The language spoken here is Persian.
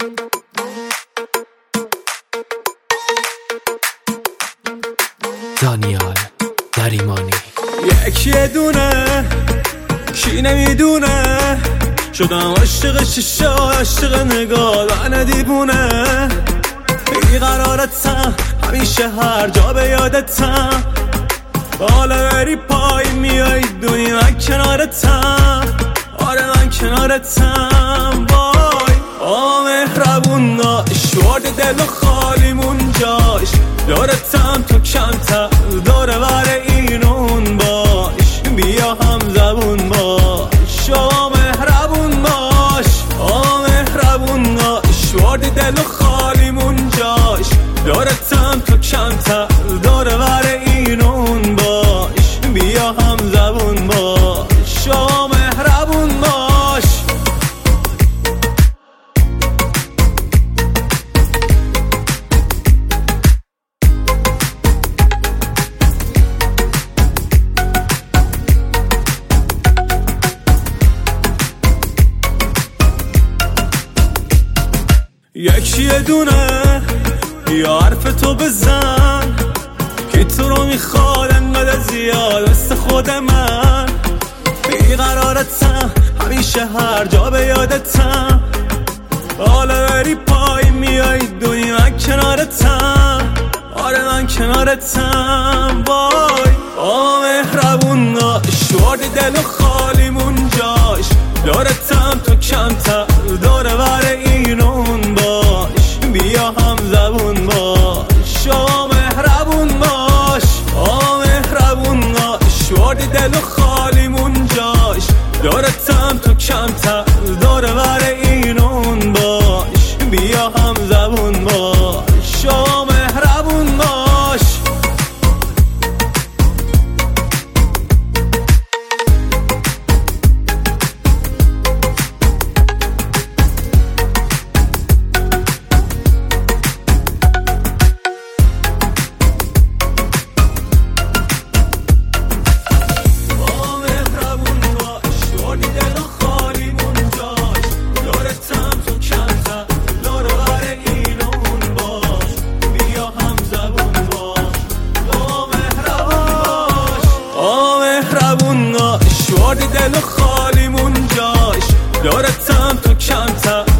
دانیال نریمانی. یکی دونه کی نمیدونه، شدم عاشق شیشه و عاشق نگاه و دیوونه. بیقرارتم همیشه هر جا به یادتم، بالا بری پای میای دونی من کنارتم. آره من کنارتم. وای مهربون داشت ورد دل و خالیمون جاش، دارتم تو کمتر داره بر اینون باش، بیا هم زبون باش. مهربون باش مهربون باش ورد دل و خالیمون جاش، دارتم تو کمتر داره بر اینون باش، بیا هم زبون باش. مهربون باش. یکی دونه یا حرف تو بزن که تو رو میخواد انقدر زیاد مثل خود من. بیقرارتم همیشه هر جا به یادتم، بالا بری پای میای دونی من کنارتم. آره من کنارتم. وای مهربون داشت ورد دل و خالیمون جاش، دارتم تو کمتر داره بر اینون باش، بیا هم زبون باش. مهربون باش مهربون باش ورد دل و خالیمون جاش، دارتم تو کمتر داره بر اینون باش، بیا هم زبون باش. مهربون باش. مهربون داشت ورد دل و خالیمون جاش، دارتم تو کمتر